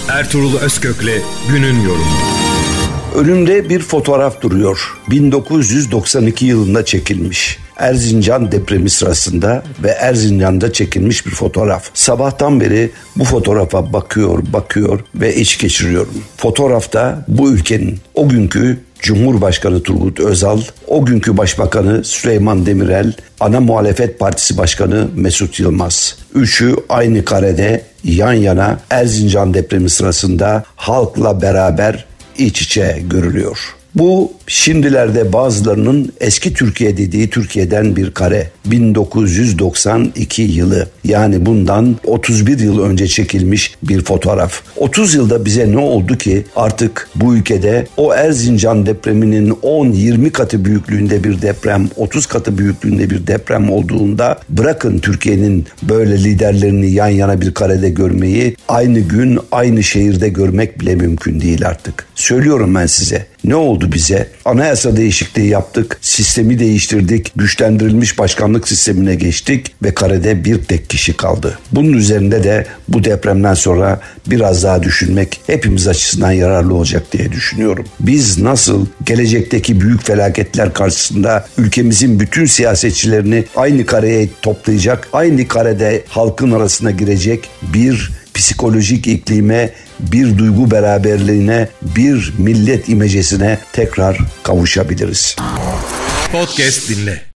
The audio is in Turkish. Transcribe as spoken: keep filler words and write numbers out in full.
Ertuğrul Özkök'le günün yorumu. Önümde bir fotoğraf duruyor. bin dokuz yüz doksan iki yılında çekilmiş. Erzincan depremi sırasında ve Erzincan'da çekilmiş bir fotoğraf. Sabahtan beri bu fotoğrafa bakıyor, bakıyor ve iç geçiriyorum. Fotoğrafta bu ülkenin o günkü Cumhurbaşkanı Turgut Özal, o günkü Başbakanı Süleyman Demirel, ana muhalefet partisi başkanı Mesut Yılmaz. Üçü aynı karede yan yana Erzincan depremi sırasında halkla beraber iç içe görülüyor. Bu şimdilerde bazılarının eski Türkiye dediği Türkiye'den bir kare. bin dokuz yüz doksan iki yılı, yani bundan otuz bir yıl önce çekilmiş bir fotoğraf. otuz yılda bize ne oldu ki artık bu ülkede o Erzincan depreminin on yirmi katı büyüklüğünde bir deprem, otuz katı büyüklüğünde bir deprem olduğunda bırakın Türkiye'nin böyle liderlerini yan yana bir karede görmeyi, aynı gün aynı şehirde görmek bile mümkün değil artık. Söylüyorum ben size. Ne oldu bize? Anayasa değişikliği yaptık, sistemi değiştirdik, güçlendirilmiş başkanlık sistemine geçtik ve karede bir tek kişi kaldı. Bunun üzerinde de bu depremden sonra biraz daha düşünmek hepimiz açısından yararlı olacak diye düşünüyorum. Biz nasıl gelecekteki büyük felaketler karşısında ülkemizin bütün siyasetçilerini aynı kareye toplayacak, aynı karede halkın arasına girecek bir psikolojik iklime, bir duygu beraberliğine, bir millet imecesine tekrar kavuşabiliriz. Podcast dinle.